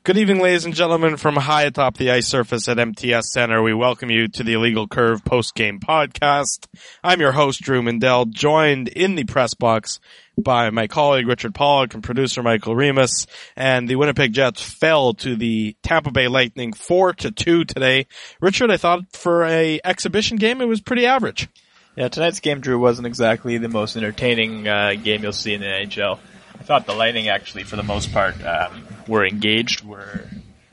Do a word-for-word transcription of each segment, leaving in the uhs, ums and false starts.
Good evening, ladies and gentlemen, from high atop the ice surface at M T S Center. We welcome you to the Illegal Curve post-game podcast. I'm your host, Drew Mindell, joined in the press box by my colleague, Richard Pollock, and producer, Michael Remus. And the Winnipeg Jets fell to the Tampa Bay Lightning four to two today. Richard, I thought for a exhibition game, it was pretty average. Yeah, tonight's game, Drew, wasn't exactly the most entertaining uh, game you'll see in the N H L. I thought the Lightning actually, for the most part, um, were engaged. Were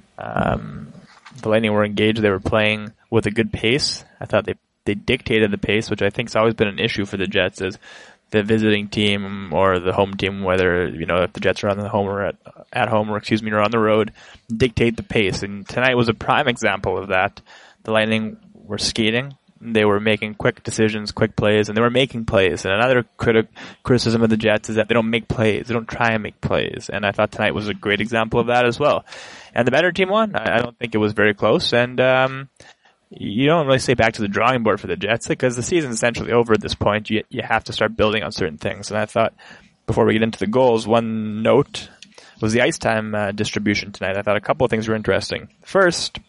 um, the Lightning were engaged. They were playing with a good pace. I thought they they dictated the pace, which I think has always been an issue for the Jets. Is the visiting team or the home team, whether you know if the Jets are on the home or at at home or excuse me, or on the road, dictate the pace. And tonight was a prime example of that. The Lightning were skating. They were making quick decisions, quick plays, and they were making plays. And another criti- criticism of the Jets is that they don't make plays. They don't try and make plays. And I thought tonight was a great example of that as well. And the better team won. I don't think it was very close. And um, you don't really say back to the drawing board for the Jets because the season's essentially over at this point. You, you have to start building on certain things. And I thought, before we get into the goals, one note was the ice time uh, distribution tonight. I thought a couple of things were interesting. First,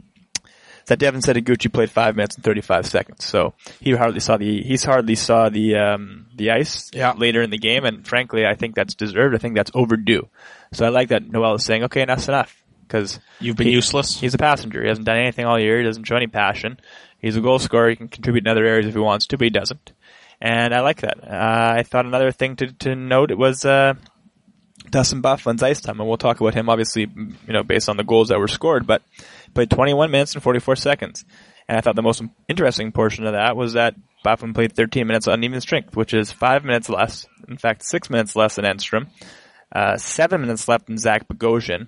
that Devin Setoguchi played five minutes and thirty-five seconds, so he hardly saw the he hardly saw the um, the ice yeah. later in the game, and frankly, I think that's deserved. I think that's overdue. So I like that Noel is saying, "Okay, enough's enough," because you've been he, useless. He's a passenger. He hasn't done anything all year. He doesn't show any passion. He's a goal scorer. He can contribute in other areas if he wants to, but he doesn't. And I like that. Uh, I thought another thing to to note was uh, Dustin Byfuglien's ice time, and we'll talk about him obviously, you know, based on the goals that were scored, but played twenty-one minutes and forty-four seconds. And I thought the most interesting portion of that was that Byfuglien played thirteen minutes on even strength, which is five minutes less, in fact, six minutes less than Enstrom, uh, seven minutes less than Zach Bogosian,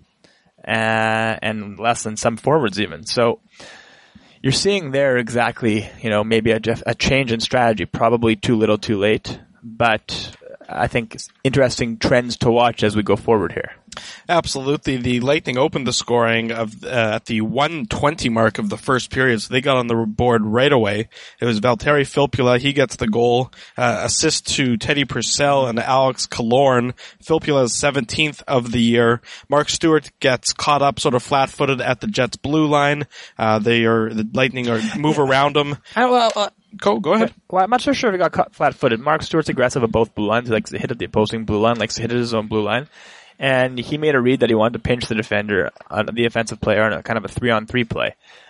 uh, and less than some forwards even. So you're seeing there exactly, you know, maybe a, a change in strategy, probably too little too late, but I think it's interesting trends to watch as we go forward here. Absolutely. The Lightning opened the scoring of uh, at the one twenty mark of the first period, so they got on the board right away. It was Valtteri Filppula. He gets the goal. Uh, assist to Teddy Purcell and Alex Killorn. Filppula's seventeenth of the year. Mark Stewart gets caught up sort of flat-footed at the Jets' blue line. Uh, they are, the Lightning are move around him. I, well, uh, Go, go ahead. Well, I'm not so sure if he got caught flat-footed. Mark Stewart's aggressive at both blue lines. He likes to hit at the opposing blue line, likes to hit at his own blue line. And he made a read that he wanted to pinch the defender, uh, the offensive player, on a kind of a three-on-three play.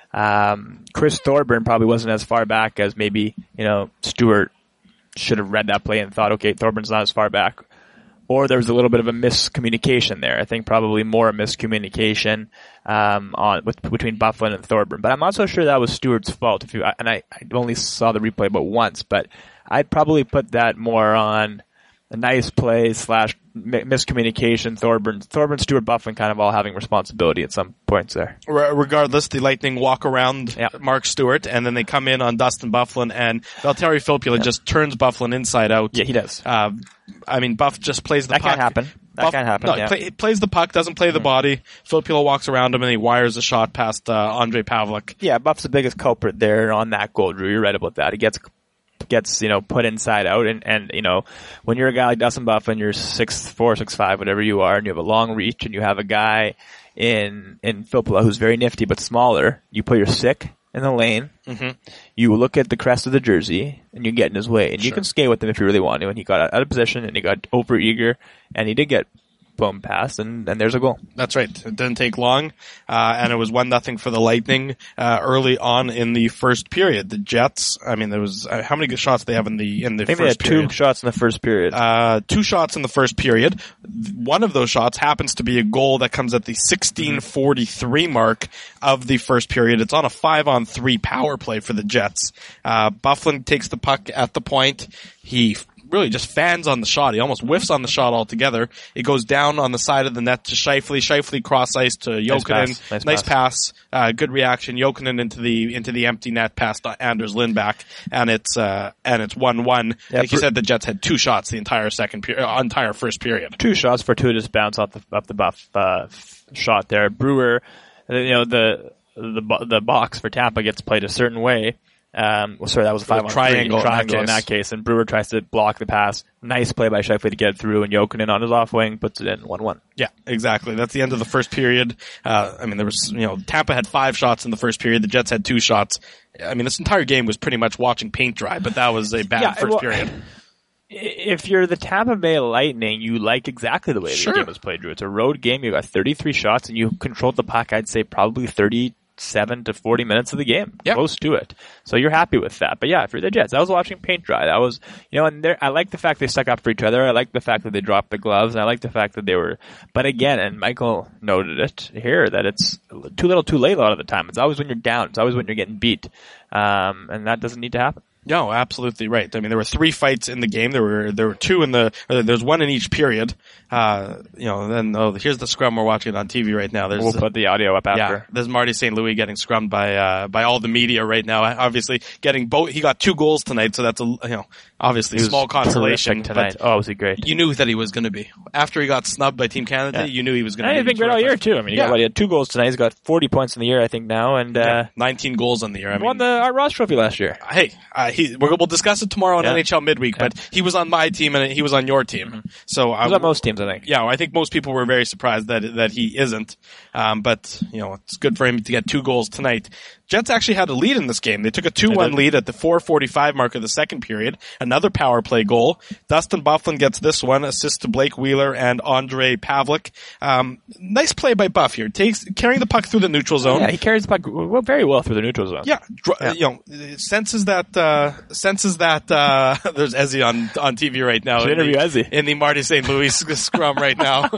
Um, Chris Thorburn probably wasn't as far back as maybe, you know, Stewart should have read that play and thought, okay, Thorburns not as far back. Or there was a little bit of a miscommunication there. I think probably more a miscommunication um, on with, between Byfuglien and Thorburn. But I'm not so sure that was Stewart's fault. If you, and I, I only saw the replay but once, but I'd probably put that more on a nice play slash miscommunication. Thorburn, Thorburn, Stewart, Byfuglien kind of all having responsibility at some points there. Regardless, the Lightning walk around yeah. Mark Stewart, and then they come in on Dustin Byfuglien, and Valtteri Filppula yeah. just turns Byfuglien inside out. Yeah, he does. Uh, I mean, Buff just plays the that puck. That can't happen. That Buff, can't happen. No, yeah. play, plays the puck, doesn't play the mm-hmm. body. Filppula walks around him, and he wires a shot past uh, Andre Pavlik. Yeah, Buff's the biggest culprit there on that goal, Drew. You're right about that. He gets gets, you know, put inside out, and, and, you know, when you're a guy like Dustin Byfuglien, you're six four, six five, whatever you are, and you have a long reach, and you have a guy in, in Filppula who's very nifty but smaller, you put your stick in the lane, mm-hmm. you look at the crest of the jersey, and you get in his way, and sure. you can skate with him if you really want to, and he got out of position, and he got over eager, and he did get boom pass, and, and there's a goal. That's right. It didn't take long, uh, and it was one nothing for the Lightning, uh, early on in the first period. The Jets, I mean, there was, uh, how many good shots they have in the, in the I think first they had period? two shots in the first period. Uh, two shots in the first period. One of those shots happens to be a goal that comes at the sixteen forty-three mark of the first period. It's on a five on three power play for the Jets. Uh, Byfuglien takes the puck at the point. He really just fans on the shot. He almost whiffs on the shot altogether. It goes down on the side of the net to Scheifele. Scheifele cross ice to Jokinen. Nice pass. Nice nice pass. pass. Uh, good reaction. Jokinen into the into the empty net past Anders Lindback, and it's uh and it's one one. Yeah, like you said, the Jets had two shots the entire second period, uh, entire first period. Two shots, fortuitous bounce off the off the Buff uh, shot there. Brewer, you know, the the the box for Tampa gets played a certain way. Um, well, sorry, that was a five on triangle, three, triangle in, in that that case. And Brewer tries to block the pass. Nice play by Scheifele to get it through, and Jokinen on his off wing puts it in one one. Yeah, exactly. That's the end of the first period. Uh, I mean, there was, you know, Tampa had five shots in the first period. The Jets had two shots. I mean, this entire game was pretty much watching paint dry, but that was a bad yeah, first well, period. If you're the Tampa Bay Lightning, you like exactly the way Sure. the game was played, Drew. It's a road game. You got thirty-three shots, and you controlled the puck, I'd say, probably thirty-seven to forty minutes of the game. Yep. Close to it. So you're happy with that. But yeah, if you're the Jets, I was watching paint dry. That was, you know, and I like the fact they stuck up for each other. I like the fact that they dropped the gloves, and I like the fact that they were, but again, and Michael noted it here, that it's too little too late a lot of the time. It's always when you're down. It's always when you're getting beat. Um, and that doesn't need to happen. No, absolutely right. I mean, there were three fights in the game. There were there were two in the. Or there's one in each period. Uh, you know, and then oh, here's the scrum we're watching on T V right now. There's, We'll put the audio up after. Yeah, there's Marty Saint Louis getting scrummed by uh, by all the media right now. Obviously, getting both. He got two goals tonight, so that's a you know obviously small consolation tonight. Oh, was he great? You knew that he was going to be after he got snubbed by Team Canada. Yeah. You knew he was going to. He's be been great all year too. I mean, he, yeah. got, what, he had two goals tonight. He's got forty points in the year, I think now, and uh, yeah, nineteen goals on the year. I mean, won the Art Ross Trophy last year. Hey, uh, he, we'll discuss it tomorrow on Yeah. N H L Midweek, Yeah. but he was on my team and he was on your team. Mm-hmm. So He was uh, on most teams, I think. yeah, I think most people were very surprised that that he isn't. Um, but you know, it's good for him to get two goals tonight. Jets actually had a lead in this game. They took a two one lead at the four forty-five mark of the second period. Another power play goal. Dustin Byfuglien gets this one, assist to Blake Wheeler and Andre Pavlik. Um, nice play by Buff here. Takes, carrying the puck through the neutral zone. Yeah, he carries the puck well, very well through the neutral zone. Yeah, dr- Yeah. you know, senses that, uh, senses that, uh, there's Ezzy on, on T V right now. Should in interview the, Ezzy. in the Marty Saint Louis scrum right now.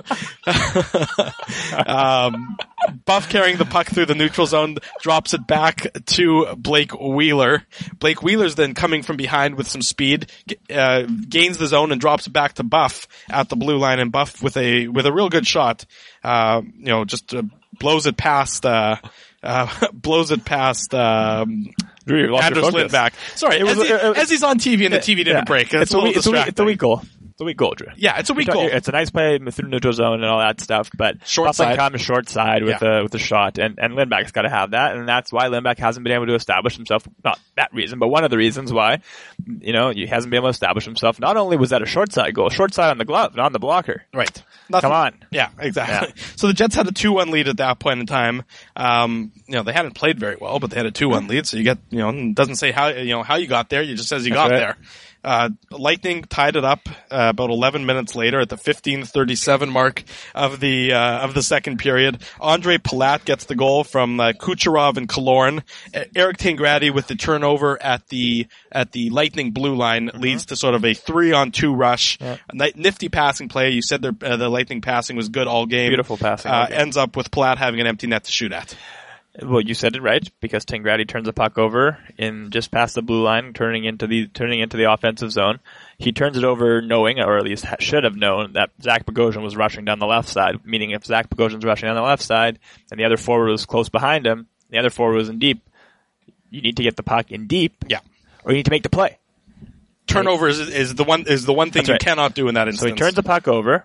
um, Buff carrying the puck through the neutral zone, drops it back to Blake Wheeler. Blake Wheeler's then coming from behind with some speed, uh, gains the zone and drops it back to Buff at the blue line, and Buff with a, with a real good shot, uh, you know, just, uh, blows it past, uh, uh, blows it past, um, Anders Lindback. Sorry, It was- as, he, it- it- as he's on T V and the T V didn't Yeah. break. That's It's a a, little weak, it's, a weak, distracting. it's a weak goal. It's a weak goal, Drew. Yeah, it's a weak goal. It's a nice play through the neutral zone and all that stuff, but Short Byfuglien side. comes short side with Yeah. a with a shot, and and Lindback's got to have that, and that's why Lindback hasn't been able to establish himself. Not that reason, but one of the reasons why, you know, he hasn't been able to establish himself. Not only was that a short side goal, short side on the glove, not on the blocker. Right. Nothing. Come on. Yeah, exactly. So the Jets had a two one lead at that point in time. Um, you know, they hadn't played very well, but they had a two one lead. So you get, you know, it doesn't say how, you know, how you got there. It just says you That's got right. there. Uh, Lightning tied it up, uh, about eleven minutes later at the fifteen thirty-seven mark of the, uh, of the second period. Andre Palat gets the goal from, uh, Kucherov and Killorn. Uh, Eric Tangradi with the turnover at the, at the Lightning blue line Mm-hmm. leads to sort of a three on two rush. Yeah. A ni- nifty passing play. You said their, uh, the Lightning passing was good all game. Beautiful passing all Uh, game. ends up with Palat having an empty net to shoot at. Well, you said it right, because Tangradi turns the puck over in just past the blue line, turning into the turning into the offensive zone. He turns it over knowing, or at least ha- should have known, that Zach Bogosian was rushing down the left side. Meaning, if Zach Bogosian's rushing down the left side, and the other forward was close behind him, the other forward was in deep, you need to get the puck in deep, Yeah. or you need to make the play. Turnover is, is the one, is the one thing That's you right. cannot do in that instance. So he turns the puck over,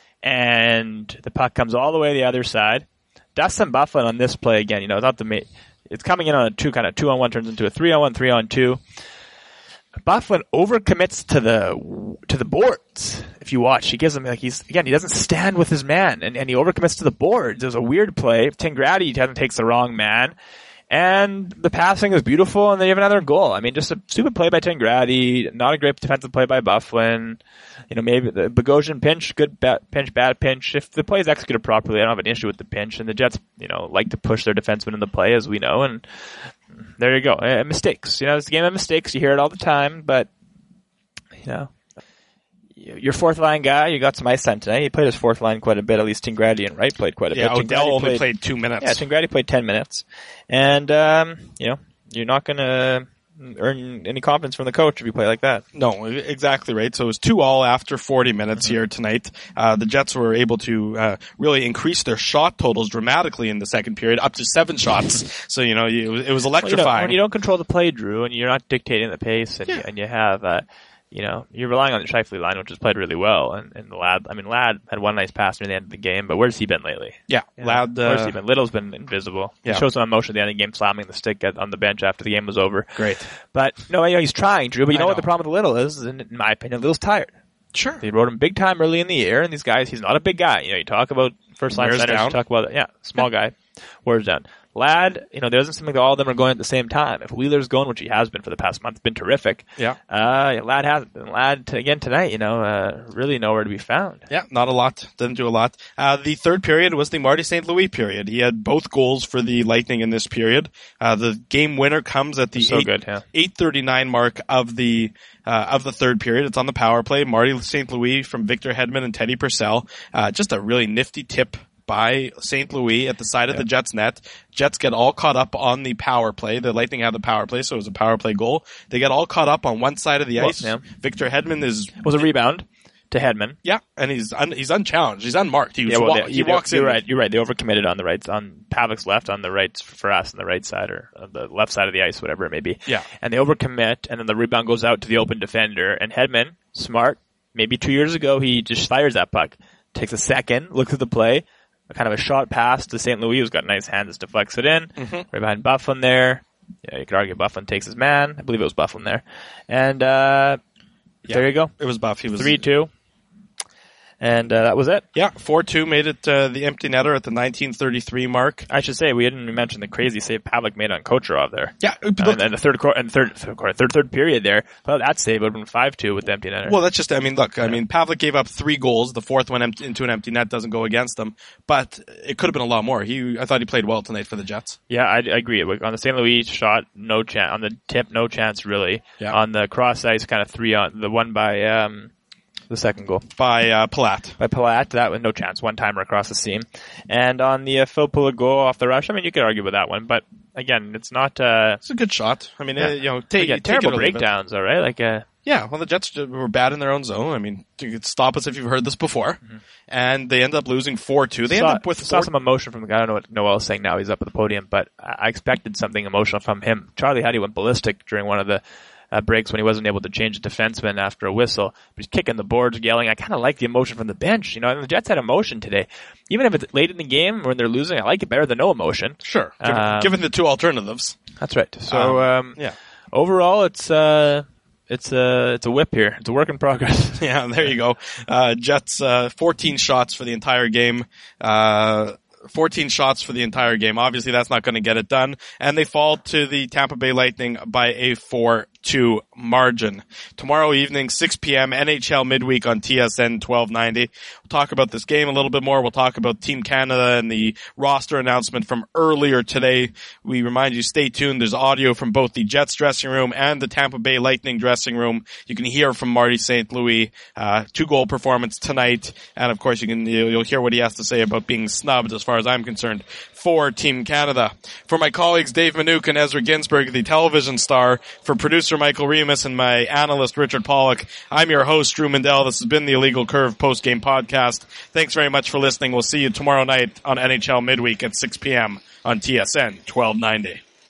and the puck comes all the way to the other side. Dustin Byfuglien on this play again, you know, not the ma- it's coming in on a two kind of two on one turns into a three on one, three on two. Byfuglien overcommits to the to the boards. If you watch, he gives him like he's again he doesn't stand with his man, and, and he overcommits to the boards. It was a weird play. Tangradi takes the wrong man, and the passing is beautiful, and then you have another goal. I mean, just a stupid play by Tangradi, not a great defensive play by Byfuglien. You know, maybe the Bogosian pinch, good bad pinch, bad pinch. If the play is executed properly, I don't have an issue with the pinch. And the Jets, you know, like to push their defensemen in the play, as we know. And there you go. Uh, mistakes. You know, it's a game of mistakes. You hear it all the time, but, you know, your fourth line guy, you got some ice time tonight. He played his fourth line quite a bit. At least Tangradi and Wright played quite a yeah, bit. Odell Tangradi only played, played two minutes. Yeah, Tangradi played ten minutes. And, um, you know, you're not going to earn any confidence from the coach if you play like that. No, exactly right. So it was two all after forty minutes mm-hmm. here tonight. Uh, the Jets were able to, uh, really increase their shot totals dramatically in the second period, up to seven shots. So, you know, you, it was electrifying. Well, you know, when you don't control the play, Drew, and you're not dictating the pace, and, yeah. you, and you have, uh, you know, you're relying on the Scheifele line, which has played really well. And, and Ladd, I mean, Ladd had one nice pass near the end of the game, but where's he been lately? Yeah, You Ladd. know, Uh, where's he been? Little's been invisible. Yeah. He showed some emotion at the end of the game, slamming the stick at, on the bench after the game was over. Great. But, no, you know, he's trying, Drew, but you I know, know. what the problem with Little is, in, in my opinion, Little's tired. Sure. They rode him big time early in the year, and these guys, he's not a big guy. You know, you talk about first line Wears centers, down. you talk about, yeah, small guy, wears down. Ladd, you know, there doesn't seem like all of them are going at the same time. If Wheeler's going, which he has been for the past month, been terrific. Yeah. Uh, yeah, Ladd hasn't been. Ladd, to, again, tonight, you know, uh, really nowhere to be found. Yeah, not a lot. Didn't do a lot. Uh, the third period was the Marty Saint Louis period. He had both goals for the Lightning in this period. Uh, the game winner comes at the So eight, good, yeah. eight thirty-nine mark of the uh, of the third period. It's on the power play. Marty Saint Louis from Victor Hedman and Teddy Purcell. Uh, just a really nifty tip by Saint Louis at the side of Yeah. the Jets net. Jets get all caught up on the power play. The Lightning had the power play, so it was a power play goal. They get all caught up on one side of the Well, ice. yeah. Victor Hedman is, It was a rebound to Hedman. yeah, and he's un, he's unchallenged. He's unmarked. He, was Yeah, well, wa- they, he they- walks you're in. right. You're right. They overcommitted on the right, on Pavlik's left, on the right for us, on the right side or on the left side of the ice, whatever it may be. Yeah. And they overcommit, and then the rebound goes out to the open defender. And Hedman, smart, maybe two years ago, he just fires that puck, takes a second, looks at the play, a kind of a shot pass to Saint Louis, who's got nice hands, deflects it in, Mm-hmm. right behind Bufflin there. Yeah, you could argue Bufflin takes his man. I believe it was Bufflin there. And uh, Yeah. there you go, It was Buff. He was three two. And uh, that was it. Yeah, four two made it uh, the empty netter at the nineteen thirty-three mark. I should say we didn't even mention the crazy save Pavlik made on Kucherov there. Yeah, but And, look, and the third quarter, and third, third quarter, third, third period there. Well, that save would have been five two with the empty netter. well, that's just, I mean, look, I mean, Pavlik gave up three goals. The fourth one empty, into an empty net doesn't go against him, but it could have been a lot more. He, I thought he played well tonight for the Jets. yeah, I, I agree. On the Saint Louis shot, no chance. On the tip, no chance really. Yeah. On the cross ice, kind of three on the one by um the second goal By uh, Palat. by Palat. That was no chance. One timer across the seam. And on the uh, Phil Pula goal off the rush, I mean, you could argue with that one, but again, it's not. Uh, It's a good shot. I mean, Yeah. uh, you know, take, again, take it terrible or leave it. breakdowns, all right. Like uh, Yeah, well, the Jets were bad in their own zone. I mean, you could stop us if you've heard this before. Mm-hmm. And they end up losing four two. They saw, end up with saw four. some emotion from the guy. I don't know what Noel's saying now. He's up at the podium, but I I expected something emotional from him. Charlie Huddy went ballistic during one of the uh, breaks when he wasn't able to change the defenseman after a whistle. But he's kicking the boards, yelling. I kind of like the emotion from the bench. You know, and the Jets had emotion today. Even if it's late in the game when they're losing, I like it better than no emotion. Sure, given, Um, given the two alternatives. That's right. So, um, Yeah. overall, it's uh, it's a it's a whip here. It's a work in progress. Yeah, there you go. Uh, Jets, uh, fourteen shots for the entire game. Uh, fourteen shots for the entire game. Obviously, that's not going to get it done. And they fall to the Tampa Bay Lightning by a four two margin. Tomorrow evening, six p.m., N H L midweek on T S N twelve ninety. We'll talk about this game a little bit more. We'll talk about Team Canada and the roster announcement from earlier today. We remind you, stay tuned. There's audio from both the Jets dressing room and the Tampa Bay Lightning dressing room. You can hear from Marty Saint Louis, uh, two-goal performance tonight. And of course, you can, you'll hear what he has to say about being snubbed, as far as I'm concerned, for Team Canada. For my colleagues Dave Minuk and Ezra Ginsberg, the television star, for producer Michael Remus and my analyst Richard Pollock, I'm your host Drew Mandel. This has been the Illegal Curve post-game podcast. Thanks very much for listening. We'll see you tomorrow night on N H L midweek at six p.m. on T S N twelve ninety.